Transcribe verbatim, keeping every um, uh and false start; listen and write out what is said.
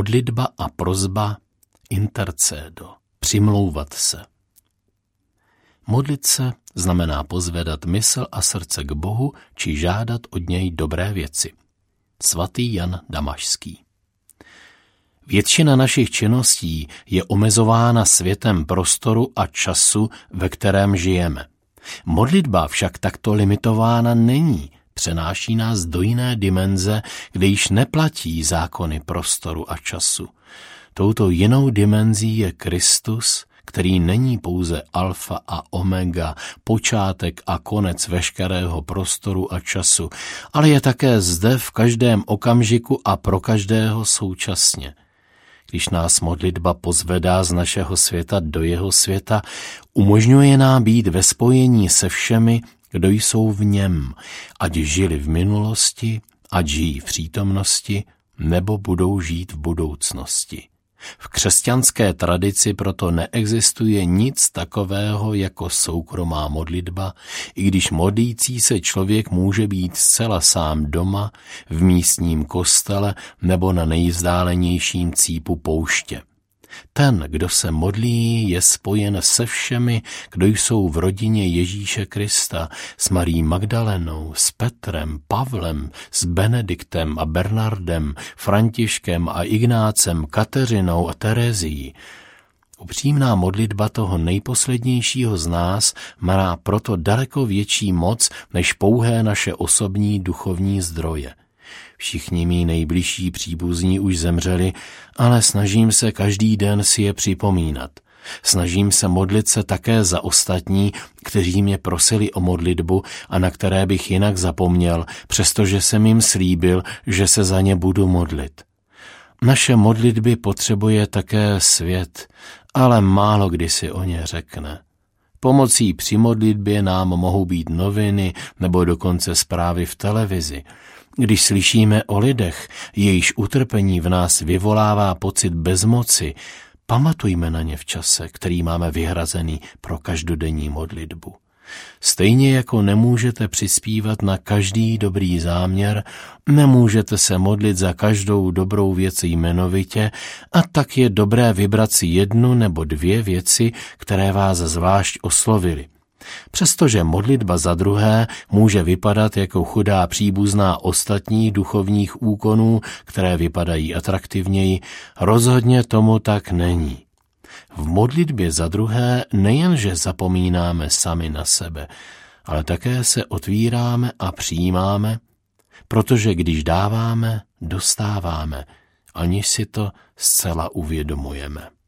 modlitba a prosba intercedo, přimlouvat se. Modlit se znamená pozvedat mysl a srdce k Bohu či žádat od něj dobré věci. Svatý Jan Damašský. Většina našich činností je omezována světem prostoru a času, ve kterém žijeme. Modlitba však takto limitována není, přenáší nás do jiné dimenze, kde již neplatí zákony prostoru a času. Touto jinou dimenzí je Kristus, který není pouze alfa a omega, počátek a konec veškerého prostoru a času, ale je také zde v každém okamžiku a pro každého současně. Když nás modlitba pozvedá z našeho světa do jeho světa, umožňuje nám být ve spojení se všemi, kdo jsou v něm, ať žili v minulosti, ať žijí v přítomnosti, nebo budou žít v budoucnosti. V křesťanské tradici proto neexistuje nic takového jako soukromá modlitba, i když modlící se člověk může být zcela sám doma, v místním kostele nebo na nejvzdálenějším cípu pouště. Ten, kdo se modlí, je spojen se všemi, kdo jsou v rodině Ježíše Krista, s Marií Magdalenou, s Petrem, Pavlem, s Benediktem a Bernardem, Františkem a Ignácem, Kateřinou a Terezií. Upřímná modlitba toho nejposlednějšího z nás má proto daleko větší moc než pouhé naše osobní duchovní zdroje. Všichni mí nejbližší příbuzní už zemřeli, ale snažím se každý den si je připomínat. Snažím se modlit se také za ostatní, kteří mě prosili o modlitbu a na které bych jinak zapomněl, přestože jsem jim slíbil, že se za ně budu modlit. Naše modlitby potřebuje také svět, ale málo kdy si o ně řekne. Pomocí při modlitbě nám mohou být noviny nebo dokonce zprávy v televizi. Když slyšíme o lidech, jejichž utrpení v nás vyvolává pocit bezmoci, pamatujme na ně v čase, který máme vyhrazený pro každodenní modlitbu. Stejně jako nemůžete přispívat na každý dobrý záměr, nemůžete se modlit za každou dobrou věc jmenovitě, a tak je dobré vybrat si jednu nebo dvě věci, které vás zvlášť oslovily. Přestože modlitba za druhé může vypadat jako chudá příbuzná ostatních duchovních úkonů, které vypadají atraktivněji, rozhodně tomu tak není. V modlitbě za druhé nejenže zapomínáme sami na sebe, ale také se otvíráme a přijímáme, protože když dáváme, dostáváme, aniž si to zcela uvědomujeme.